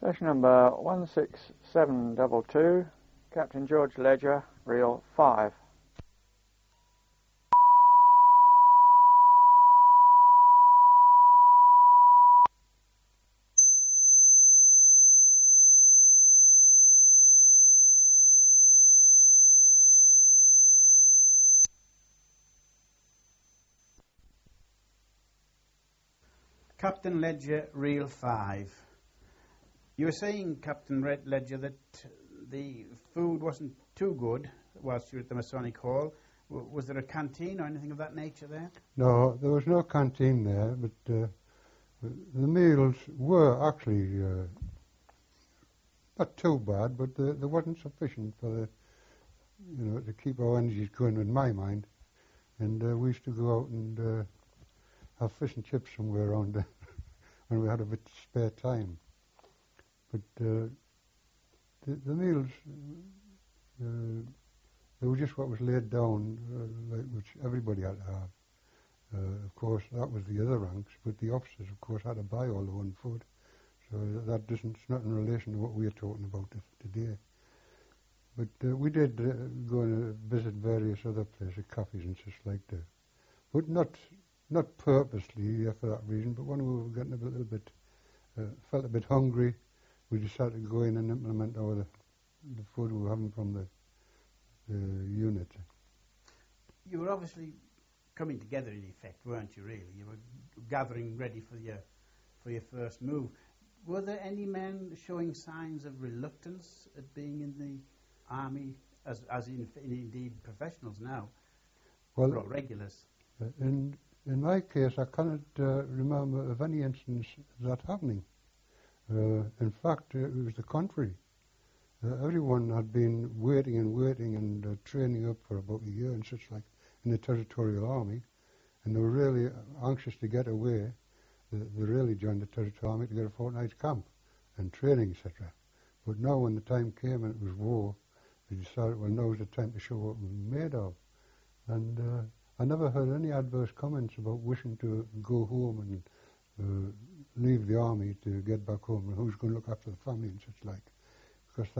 Station number 16722, Captain George Ledger, reel 5. Captain Ledger, reel 5. You were saying, Captain Ledger, that the food wasn't too good whilst you were at the Masonic Hall. Was there a canteen or anything of that nature there? No, there was no canteen there, but the meals were actually not too bad, but they wasn't sufficient for to keep our energies going, in my mind. And we used to go out and have fish and chips somewhere around there when we had a bit of spare time. But the meals, they were just what was laid down, which everybody had to have. Of course, that was the other ranks, but the officers, of course, had to buy all their own food. So it's not in relation to what we are talking about today. But we did go and visit various other places, cafes and such like that. But not purposely for that reason, but when we were getting a little bit, felt a bit hungry, we decided to go in and implement the food we were having from the unit. You were obviously coming together in effect, weren't you, really? You were gathering ready for your first move. Were there any men showing signs of reluctance at being in the army, as indeed professionals now, or regulars? In my case, I cannot remember of any instance of that happening. In fact, it was the contrary. Everyone had been waiting and training up for about a year and such like in the Territorial Army, and they were really anxious to get away. They really joined the Territorial Army to get a fortnight's camp and training, etc. But now when the time came and it was war, they decided, well, now's the time to show what we're made of. And I never heard any adverse comments about wishing to go home and leave the army to get back home and who's going to look after the family and such like. Because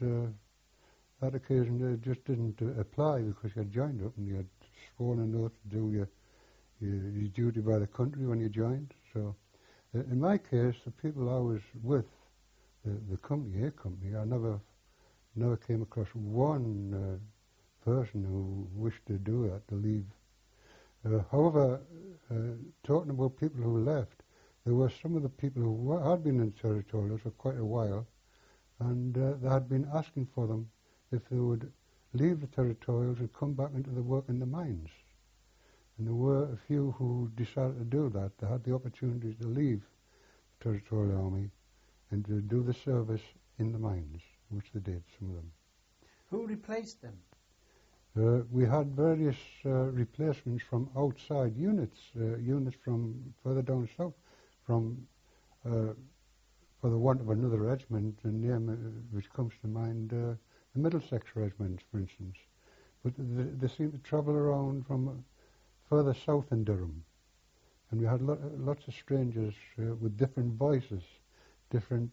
that occasion just didn't apply because you had joined up and you had sworn an oath to do your duty by the country when you joined. So in my case, the people I was with, the company, I never came across one person who wished to do that, to leave. However, talking about people who left, there were some of the people who had been in the Territorials for quite a while, and they had been asking for them if they would leave the Territorials and come back into the work in the mines. And there were a few who decided to do that. They had the opportunity to leave the Territorial Army and to do the service in the mines, which they did, some of them. Who replaced them? We had various replacements from outside units, units from further down south, from, for the want of another regiment, a name which comes to mind, the Middlesex Regiment, for instance. But they seemed to travel around from further south in Durham. And we had lots of strangers with different voices, different,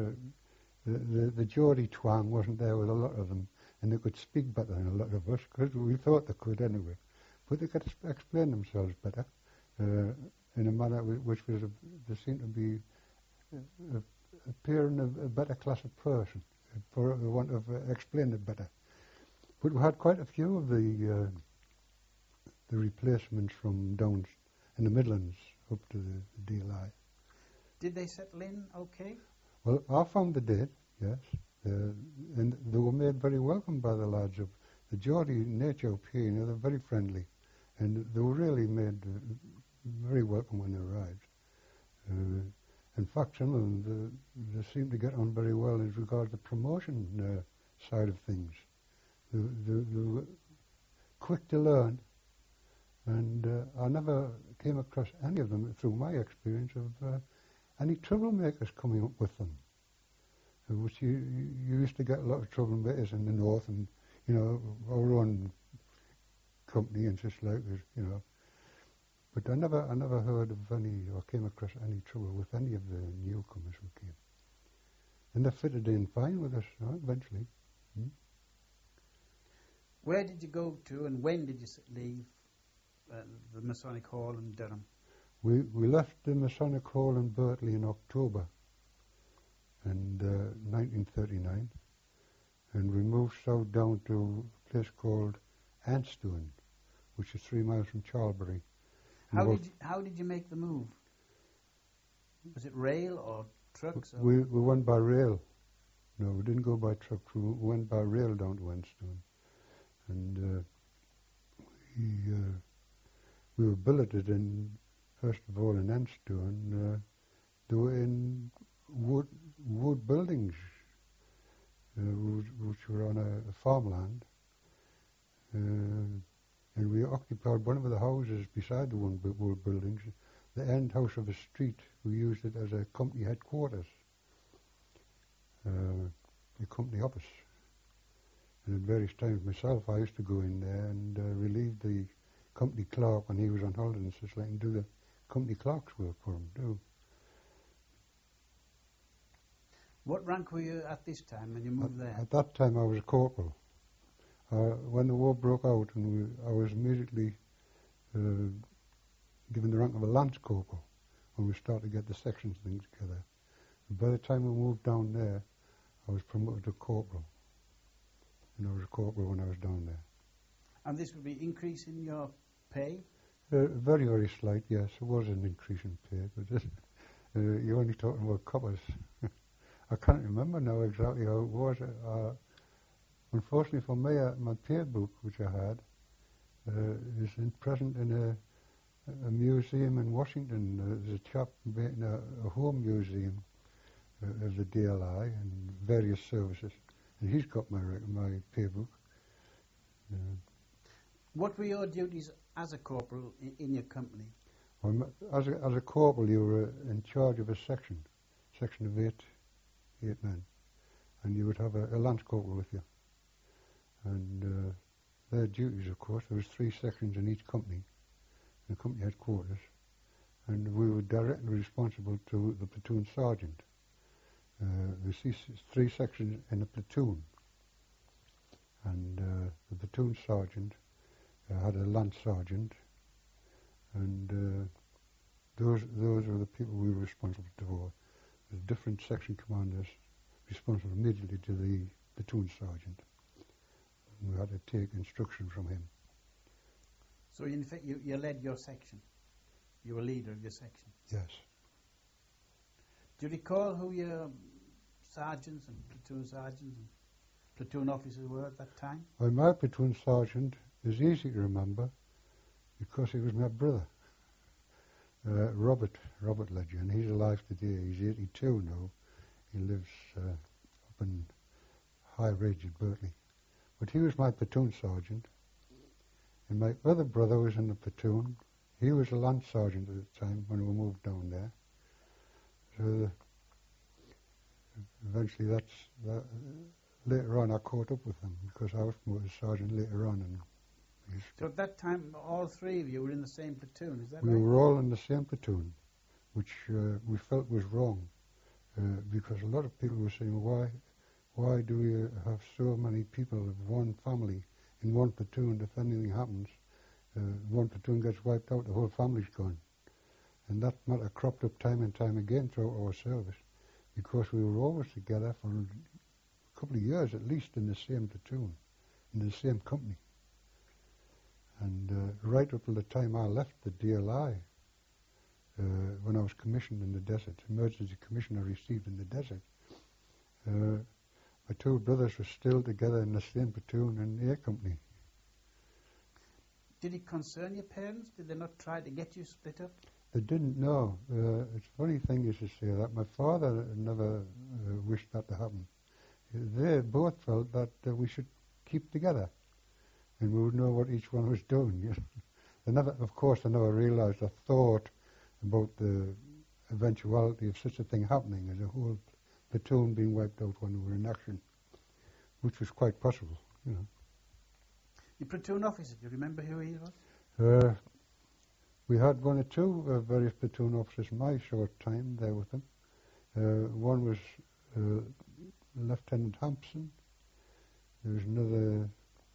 the Geordie twang wasn't there with a lot of them. And they could speak better than a lot of us, because we thought they could anyway. But they could explain themselves better in a manner which was, they seemed to be appearing a better class of person, for the want of explaining it better. But we had quite a few of the replacements from down in the Midlands up to the DLI. Did they settle in okay? Well, I found they did, yes. And they were made very welcome by the lads of the Geordie nature up here. They're very friendly, and they were really made very welcome when they arrived. In fact, some of them they seemed to get on very well as regards the promotion side of things. They were quick to learn, and I never came across any of them through my experience of any troublemakers coming up with them. Which you used to get a lot of troublemakers in the north, and our own company and such like this, But I never heard of any or came across any trouble with any of the newcomers who came. And they fitted in fine with us eventually. Where did you go to and when did you leave the Masonic Hall in Durham? We left the Masonic Hall in Berkeley in October and 1939, and we moved south down to a place called Anstone, which is 3 miles from Charlbury. How did you make the move? Was it rail or trucks? Or? We went by rail. No, we didn't go by truck. We went by rail down to Anstone. And we were billeted in, first of all, in Anstone. They were in wood buildings, which were on a farmland. And we occupied one of the houses beside the wood buildings, the end house of a street. We used it as a company headquarters, a company office. And at various times myself, I used to go in there and relieve the company clerk when he was on holidays, just like and do the company clerk's work for him too. What rank were you at this time when you moved there? At that time I was a corporal. When the war broke out, and I was immediately given the rank of a lance corporal when we started to get the sections things together. And by the time we moved down there, I was promoted to corporal. And I was a corporal when I was down there. And this would be increase in your pay? Very, very slight, yes. It was an increase in pay, but you're only talking about coppers. I can't remember now exactly how it was. Unfortunately for me, my pay book, which I had, is present in a museum in Washington. There's a chap making a home museum of the DLI and various services, and he's got my pay book. What were your duties as a corporal in your company? Well, as a corporal, you were in charge of a section of eight men, and you would have a lance corporal with you. And their duties, of course, there was 3 sections in each company, the company headquarters, and we were directly responsible to the platoon sergeant. We see 3 sections in a platoon, and the platoon sergeant had a lance sergeant, and those were the people we were responsible for. The different section commanders responsible immediately to the platoon sergeant. We had to take instruction from him. So in fact you led your section? You were leader of your section? Yes. Do you recall who your sergeants and platoon officers were at that time? Well, my platoon sergeant is easy to remember because he was my brother, Robert Ledger, and he's alive today. He's 82 now. He lives up in High Ridge at Berkeley. But he was my platoon sergeant, and my other brother was in the platoon. He was a lance sergeant at the time when we moved down there. So eventually later on I caught up with him because I was promoted sergeant later on. And so at that time all 3 of you were in the same platoon, is that we right? We were all in the same platoon, which we felt was wrong because a lot of people were saying, why do we have so many people of one family in one platoon? If anything happens, one platoon gets wiped out, the whole family's gone. And that matter cropped up time and time again throughout our service because we were always together for a couple of years at least in the same platoon, in the same company. And right up to the time I left the DLI, when I was commissioned in the desert, emergency commission I received in the desert, my 2 brothers were still together in the same platoon in the air company. Did it concern your parents? Did they not try to get you split up? They didn't know. It's a funny thing you should say that. My father never wished that to happen. They both felt that we should keep together and we would know what each one was doing. You know? They never realized or thought about the eventuality of such a thing happening as a whole platoon being wiped out when we were in action, which was quite possible, you know. Your platoon officer, do you remember who he was? We had 1 or 2 various platoon officers in my short time there with them. One was Lieutenant Hampson. There was another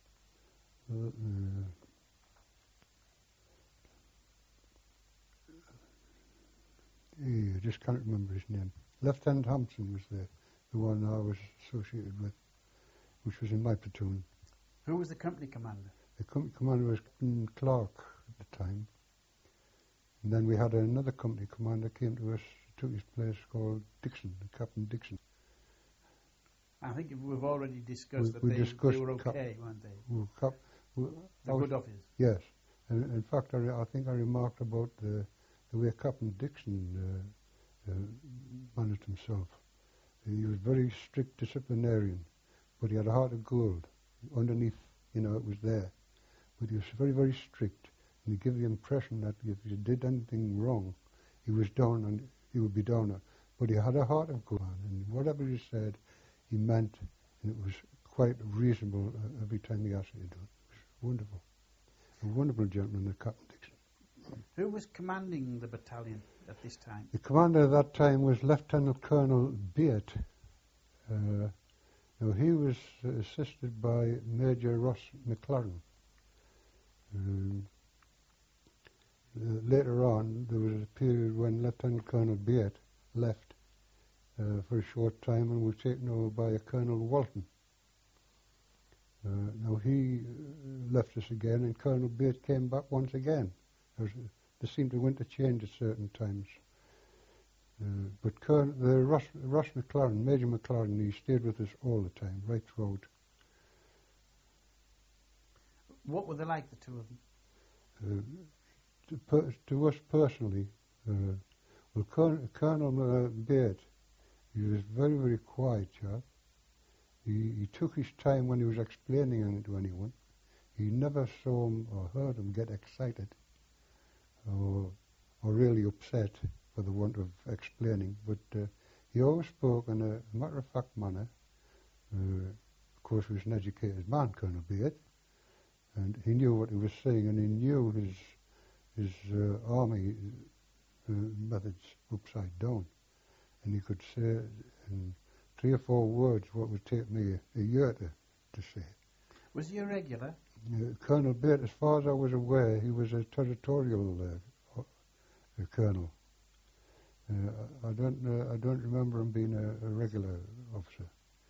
I just can't remember his name. Lieutenant Hampson was the one I was associated with, which was in my platoon. Who was the company commander? The company commander was Clark at the time. And then we had another company commander came to us, took his place, called Dixon, Captain Dixon. I think we've already discussed that they were okay, weren't they? They're good officers. Yes. And in fact, I think I remarked about the way Captain Dixon managed himself. He was very strict disciplinarian, but he had a heart of gold. Underneath, it was there. But he was very, very strict, and he gave the impression that if you did anything wrong, he was down and he would be down. But he had a heart of gold, and whatever he said, he meant, and it was quite reasonable every time he asked you to do it. It was wonderful. A wonderful gentleman, the Captain Dixon. Who was commanding the battalion at this time? The commander at that time was Lieutenant Colonel Beard. Now he was assisted by Major Ross McLaren. Later on, there was a period when Lieutenant Colonel Beard left for a short time and was taken over by a Colonel Walton. Now he left us again, and Colonel Beard came back once again. They seemed to interchange at certain times. But Ross McLaren, Major McLaren, he stayed with us all the time, right throughout. What were they like, the two of them? To us personally, Colonel Beard, he was very, very quiet chap. He took his time when he was explaining anything to anyone. He never saw him or heard him get excited or really upset for the want of explaining, but he always spoke in a matter-of-fact manner. Of course, he was an educated man, Colonel Beard, and he knew what he was saying, and he knew his army methods upside down, and he could say in 3 or 4 words what would take me a year to say. Was he a regular? Colonel Beard, as far as I was aware, he was a territorial colonel. I don't remember him being a regular officer.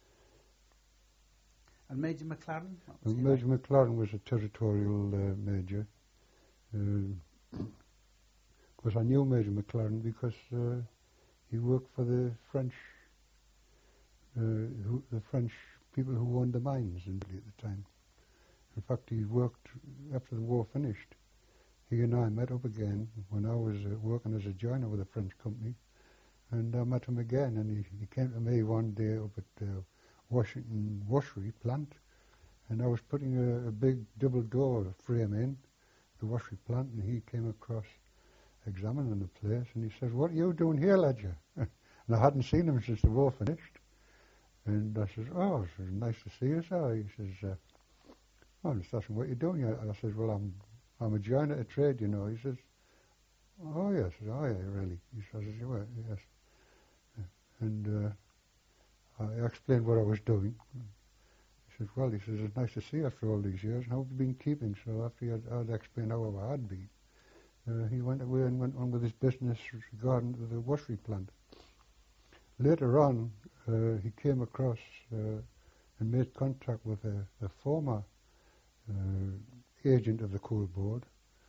And Major McLaren? Major McLaren was a territorial major. Of course, I knew Major McLaren because he worked for the French people who owned the mines at the time. In fact, he worked after the war finished. He and I met up again when I was working as a joiner with a French company, and I met him again, and he came to me one day up at Washington Washery plant, and I was putting a big double door frame in the washery plant, and he came across examining the place, and he says, "What are you doing here, Ledger?" And I hadn't seen him since the war finished. And I says, "Oh, it's nice to see you, sir." He says, "I'm just asking what you're doing here." I says, "Well, I'm a joiner at trade, you know." He says, "Oh, yes." I says, "Oh, yeah, really?" He says, "Well, yes." And I explained what I was doing. He says, "Well," he says, "it's nice to see you after all these years. How have you been keeping?" So after I'd explained how I had been, he went away and went on with his business regarding the washery plant. Later on, he came across and made contact with a former agent of the Coal Board,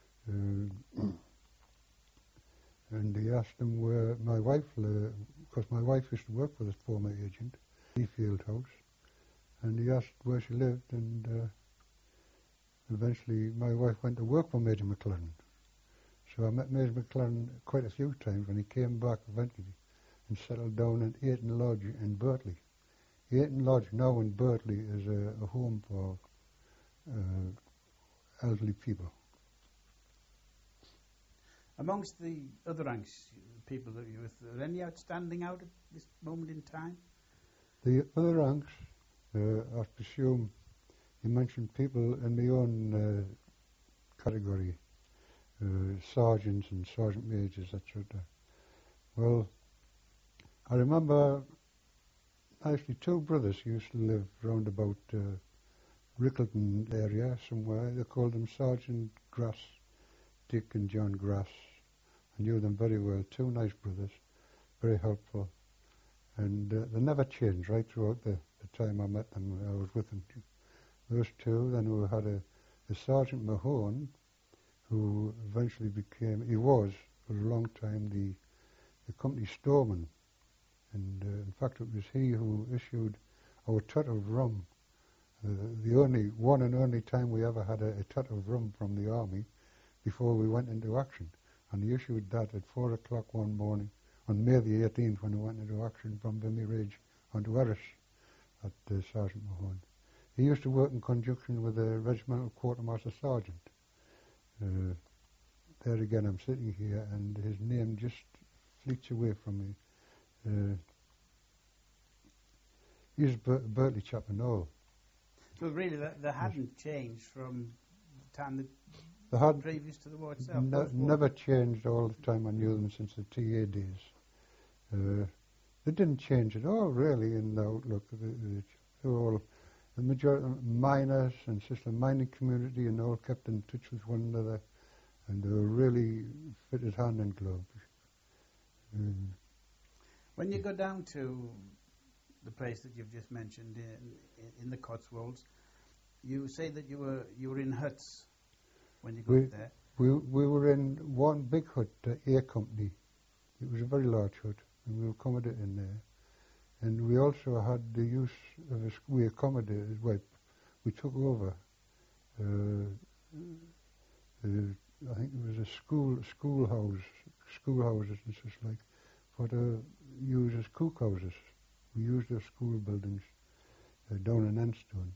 and he asked him where my wife, because my wife used to work for this former agent, the Field House, and he asked where she lived, and eventually my wife went to work for Major McLaren. So I met Major McLaren quite a few times when he came back eventually and settled down at Ayton Lodge in Birtley. Ayton Lodge now in Birtley is a home for elderly people. Amongst the other ranks, people that you were with, are there any outstanding out at this moment in time? The other ranks, I presume you mentioned people in my own category, sergeants and sergeant majors, etc. Well, I remember actually two brothers used to live round about Rickleton area somewhere. They called them Sergeant Grass, Dick and John Grass. I knew them very well, two nice brothers, very helpful. And they never changed right throughout the time I met them. I was with them. Those two. Then we had a Sergeant Mahone, who eventually became, he was for a long time the company storeman. And in fact it was he who issued our tot of rum. The only one and only time we ever had a tot of rum from the army before we went into action. And he issued that at 4 o'clock one morning on May the 18th when we went into action from Vimy Ridge onto Erris at Sergeant Mahone. He used to work in conjunction with a regimental quartermaster sergeant. There again I'm sitting here and his name just fleets away from me. He's Bertley chap and all. So really that hadn't changed from the time that They had previous to the war itself? never changed all the time I knew them since the TA days. They didn't change at all really in the outlook. They were all, the majority miners and sister mining community and all kept in touch with one another, and they were really fitted hand in glove. When you go down to the place that you've just mentioned in the Cotswolds, you say that you were in huts when you got there. We were in one big hut, A Company. It was a very large hut, and we were accommodated in there. And we also had the use of we accommodated, well, we took over, I think it was a schoolhouses and such like, for to use as cookhouses. We used those school buildings down in Enstone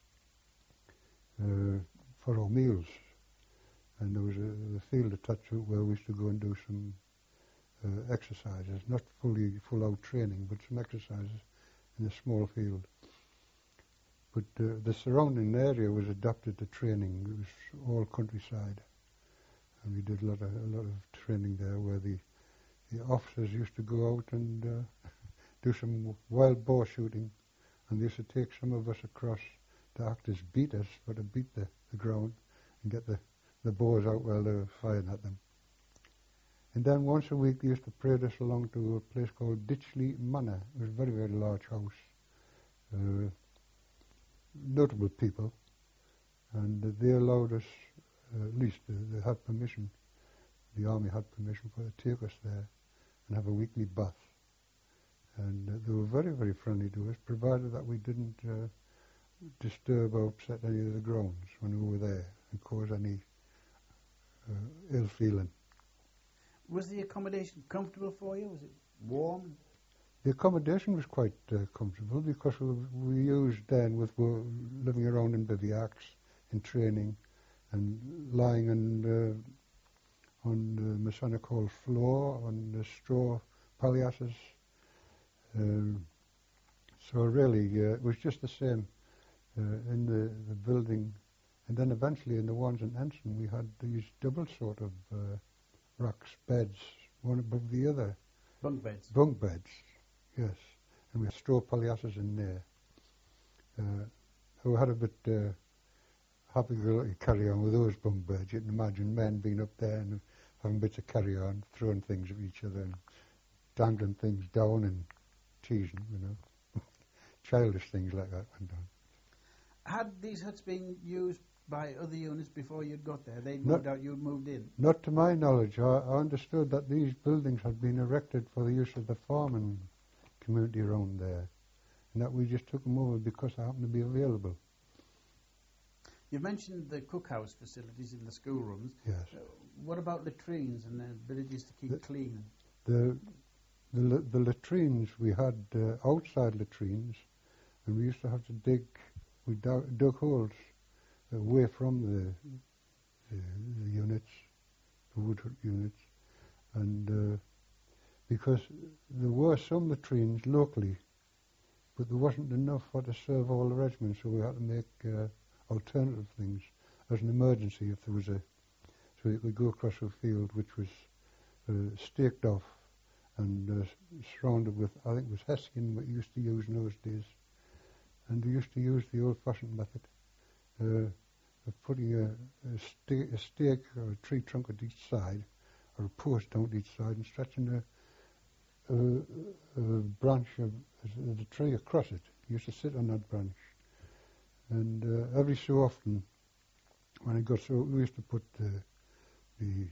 for our meals. And there was a field attached to it where we used to go and do some exercises, not full-out training, but some exercises in a small field. But the surrounding area was adapted to training. It was all countryside, and we did a lot of training there, where the officers used to go out and do some wild boar shooting, and they used to take some of us across to act as beaters, for to beat the ground and get the boars out while they were firing at them. And then once a week they used to parade us along to a place called Ditchley Manor. It was a very, very large house. Notable people. And they allowed us, at least they had permission, the army had permission to take us there and have a weekly bath. And they were very, very friendly to us, provided that we didn't disturb or upset any of the grounds when we were there and cause any ill feeling. Was the accommodation comfortable for you? Was it warm? The accommodation was quite comfortable, because we used then with living around in bivouacs, in training, and lying on the Masonic Hall floor, on the straw palliasses. So really, it was just the same in the building. And then eventually in the ones in Ensign, we had these double sort of racks, beds, one above the other. Bunk beds? Bunk beds, yes. And we had straw palliasses in there. We had a bit happy to carry on with those bunk beds. You can imagine men being up there and having bits of carry on, throwing things at each other and dangling things down and teasing, Childish things like that went on. Had these huts been used by other units before you'd got there? They'd moved out, you'd moved in? Not to my knowledge. I understood that these buildings had been erected for the use of the farming community around there, and that we just took them over because they happened to be available. You've mentioned the cookhouse facilities in the schoolrooms. Yes. What about latrines and the abilities to keep clean? The latrines, we had outside latrines, and we used to have to dig. We dug holes away from the units, the wood hut units, and because there were some latrines locally, but there wasn't enough for to serve all the regiments, so we had to make alternative things as an emergency if there was so you could go across a field which was staked off and surrounded with, I think it was hessian we used to use in those days. And we used to use the old-fashioned method of putting a stake or a tree trunk at each side, or a post down at each side, and stretching a branch of the tree across it. You used to sit on that branch. And every so often, when it got so, we used to put the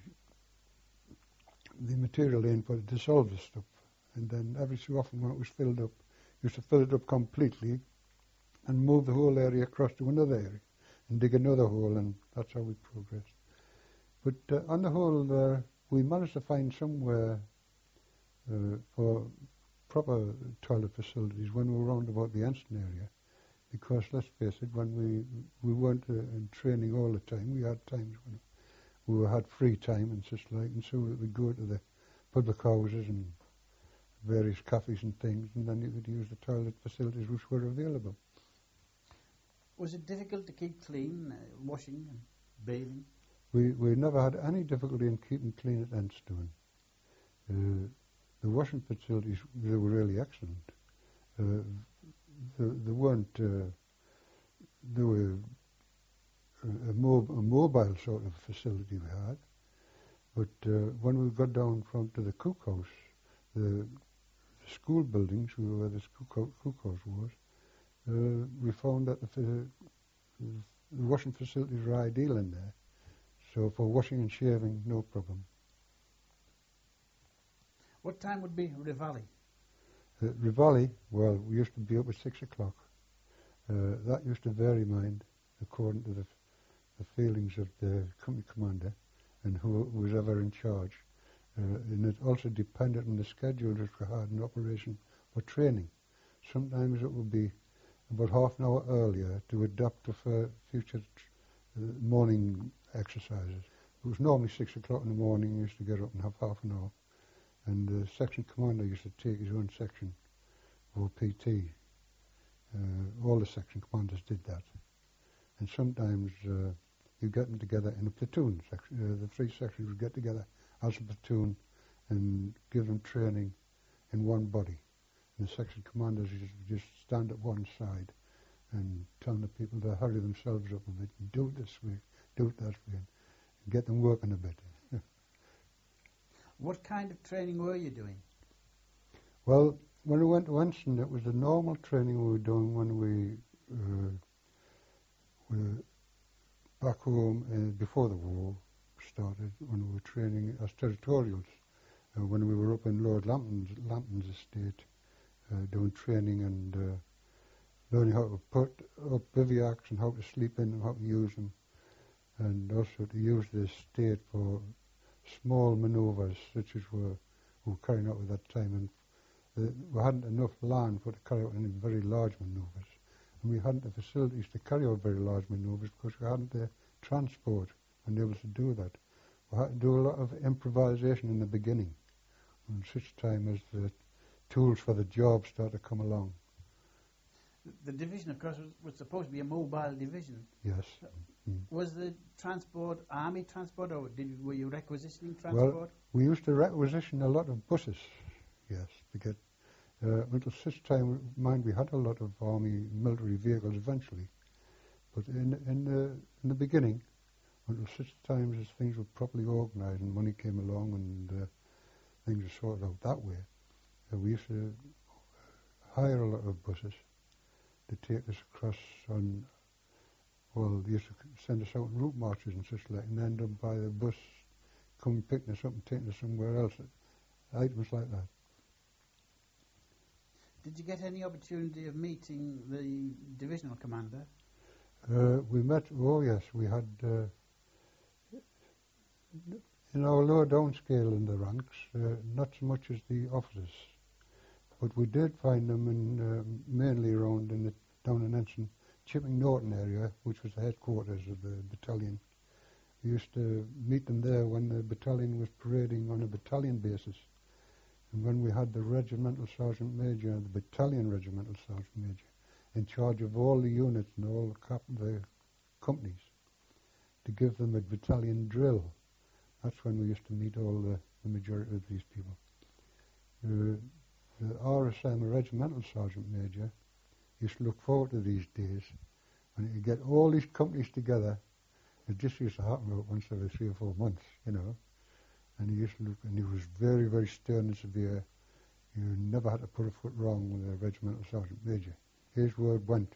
material in for to dissolve the stuff. And then every so often when it was filled up, you used to fill it up completely and move the whole area across to another area and dig another hole, and that's how we progressed. But on the whole, we managed to find somewhere for proper toilet facilities when we were around about the Anston area, because let's face it, when we weren't in training all the time, we had times when we had free time and such like, and so we'd go to the public houses and various cafes and things, and then you could use the toilet facilities which were available. Was it difficult to keep clean, washing and bathing? We never had any difficulty in keeping clean at Enstone. The washing facilities, they were really excellent. They weren't, they were a mobile sort of facility we had, but when we got down to the cookhouse, the school buildings where the cookhouse was, we found that the washing facilities were ideal in there. So for washing and shaving, no problem. What time would be Reveille? Reveille, well, we used to be up at 6 o'clock. That used to vary, mind, according to the feelings of the company commander and who was ever in charge. And it also depended on the schedule that we had in operation for training. Sometimes it would be about half an hour earlier to adapt to future morning exercises. It was normally 6 o'clock in the morning. We used to get up and have half an hour. And the section commander used to take his own section for PT. All the section commanders did that. And sometimes you get them together in a platoon. The three sections would get together as a platoon and give them training in one body. And the section commanders just stand at one side and tell the people to hurry themselves up a bit, do it this way, do it that way, and get them working a bit. What kind of training were you doing? Well, when we went to Anston, it was the normal training we were doing when we were back home before the war started, when we were training as territorials. When we were up in Lord Lambton's estate, doing training and learning how to put up bivouacs and how to sleep in them, how to use them, and also to use the estate for small manoeuvres such as we were carrying out at that time. And we hadn't enough land to carry out any very large manoeuvres, and we hadn't the facilities to carry out very large manoeuvres because we hadn't the transport and able to do that. We had to do a lot of improvisation in the beginning, and such time as the tools for the job started to come along. The division, of course, was supposed to be a mobile division. Yes. Was the transport army transport, or were you requisitioning transport? Well, we used to requisition a lot of buses, yes, to get, until such time, mind, we had a lot of army military vehicles eventually, but in the beginning, until such times as things were properly organised and money came along and things were sorted out that way, we used to hire a lot of buses to take us across on, well, they used to send us out on route marches and such like, and end up by the bus coming picking us up and taking us somewhere else, items like that. Did you get any opportunity of meeting the divisional commander? We met, oh yes, we had, in our lower down scale in the ranks, not so much as the officers, but we did find them in, mainly around down in Ensign, Chipping Norton area, which was the headquarters of the battalion. We used to meet them there when the battalion was parading on a battalion basis. And when we had the regimental sergeant major, the battalion regimental sergeant major, in charge of all the units and all the companies, to give them a battalion drill. That's when we used to meet all the majority of these people. the RSM, a regimental sergeant major, used to look forward to these days when you get all these companies together. It just used to happen about once every 3 or 4 months, you know. And he used to look, and he was very, very stern and severe. You never had to put a foot wrong with a regimental sergeant major. His word went.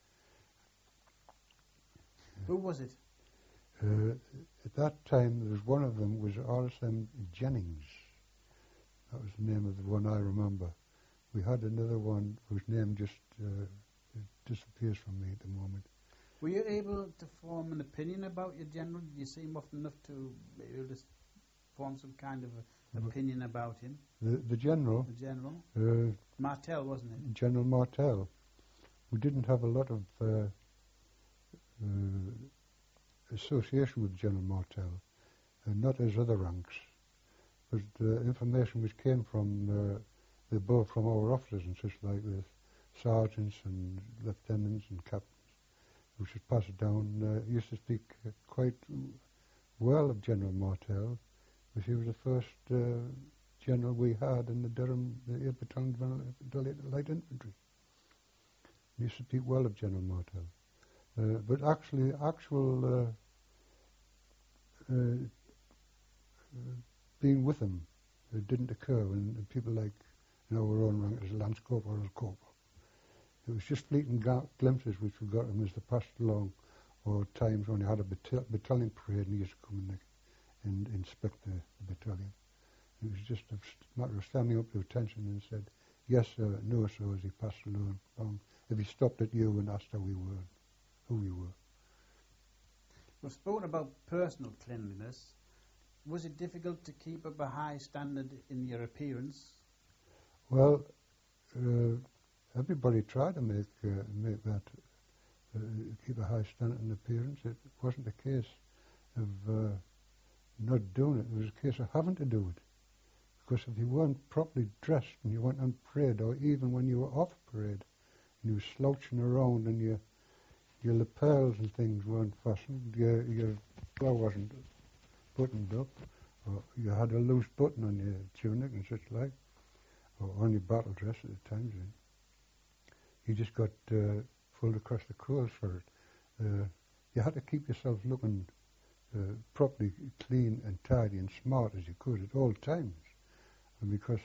Who was it? At that time, there was one of them was RSM Jennings. That was the name of the one I remember. We had another one whose name just disappears from me at the moment. Were you able to form an opinion about your general? Did you see him often enough to be able to form some kind of opinion about him? The general? The general? Martel, wasn't it? General Martel. We didn't have a lot of association with General Martel, not as other ranks, but information which came from the above from our officers and such like this, sergeants and lieutenants and captains, which was passed down, used to speak quite well of General Martel, because he was the first general we had in the Durham, the 8th Battalion Light Infantry. He used to speak well of General Martel. But actually, being with him, it didn't occur when people like, you know, our own rank as Lance Corporal or Corporal. It was just fleeting glimpses which we got him as they passed along, or times when he had a battalion parade and he used to come and inspect the battalion. It was just a matter of standing up to attention and said, yes sir, no sir, as he passed along. If he stopped at you and asked how we were, who we were. We've spoken about personal cleanliness. Was it difficult to keep up a high standard in your appearance? Well, everybody tried to make that, keep a high standard in appearance. It wasn't a case of not doing it. It was a case of having to do it. Because if you weren't properly dressed and you went on parade, or even when you were off parade, and you were slouching around and your lapels and things weren't fastened, your collar wasn't buttoned up, or you had a loose button on your tunic and such like, or on your battle dress at the time, you just got pulled across the coals for it. You had to keep yourself looking properly clean and tidy and smart as you could at all times. And because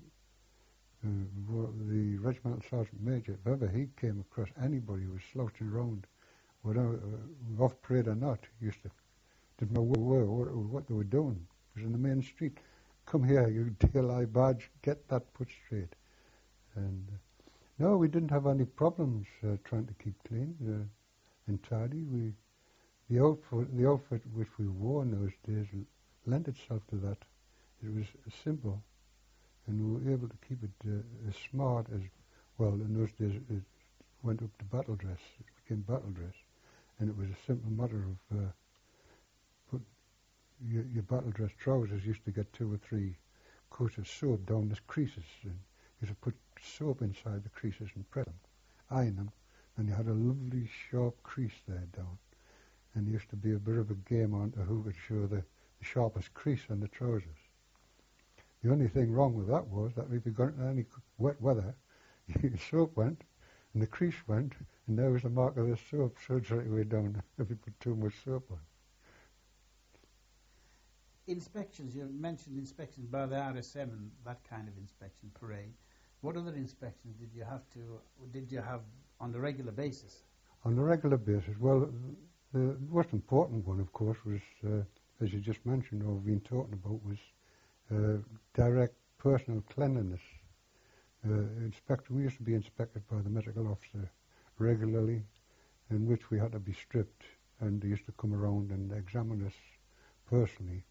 the regimental sergeant major, if ever he came across anybody who was slouching around, whatever, off parade or not, used to, didn't know where they were, what they were doing. It was in the main street. Come here, you DLI badge, get that put straight. And no, we didn't have any problems trying to keep clean and tidy. The outfit which we wore in those days lent itself to that. It was simple, and we were able to keep it as smart as, well, in those days it went up to battle dress. It became battle dress, and it was a simple matter of put your battle dress trousers used to get 2 or 3 coats of soap down the creases, and you used to put soap inside the creases and press them, iron them, and you had a lovely sharp crease there down. And there used to be a bit of a game on to who could show the sharpest crease on the trousers. The only thing wrong with that was that if you got into any wet weather, your soap went, and the crease went, and there was the mark of the soap surged right way down if you put too much soap on. Inspections, you mentioned inspections by the RSM and that kind of inspection parade. What other inspections did you have on a regular basis? On a regular basis, well, the most important one, of course, was, as you just mentioned or been talking about, was direct personal cleanliness. We used to be inspected by the medical officer regularly, in which we had to be stripped, and they used to come around and examine us personally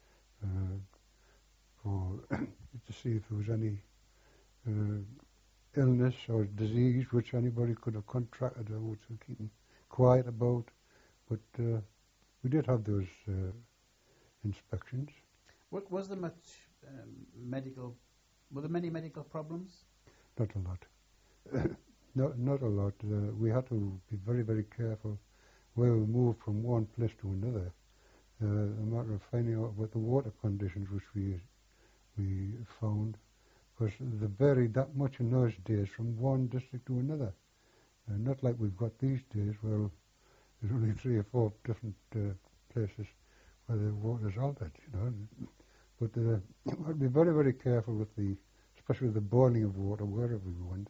to see if there was any illness or disease which anybody could have contracted or which we keep quiet about. But we did have those inspections. Was there much were there many medical problems? Not a lot. Not a lot. We had to be very, very careful where we moved from one place to another. A matter of finding out what the water conditions which we found, because they varied that much in those days from one district to another. Not like we've got these days, where there's only 3 or 4 different places where the water's altered, you know. But you have to be very, very careful with especially with the boiling of water wherever we went.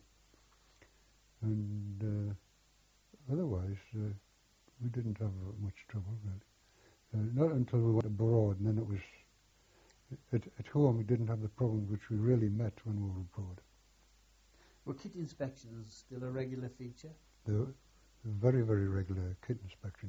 And otherwise, we didn't have much trouble, really. Not until we went abroad, and then it was, at home we didn't have the problem which we really met when we were abroad. Were kit inspections still a regular feature? They were very, very regular kit inspections.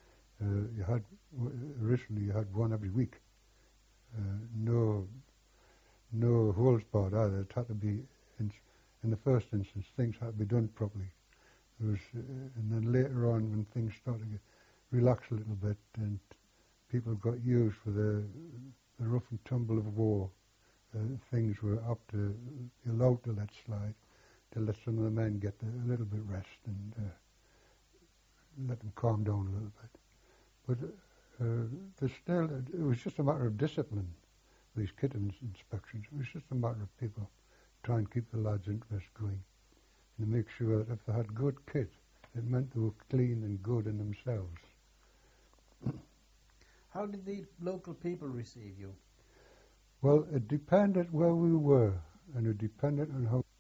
Originally you had one every week. No holds barred either. It had to be, in the first instance, things had to be done properly. And then later on, when things started to relax a little bit, and people got used for the rough and tumble of war, things were allowed to let slide, to let some of the men get a little bit rest and let them calm down a little bit. But it was just a matter of discipline, these kit inspections. It was just a matter of people trying to keep the lads' interest going and to make sure that if they had good kit, it meant they were clean and good in themselves. How did the local people receive you? Well, it depended where we were, and it depended on how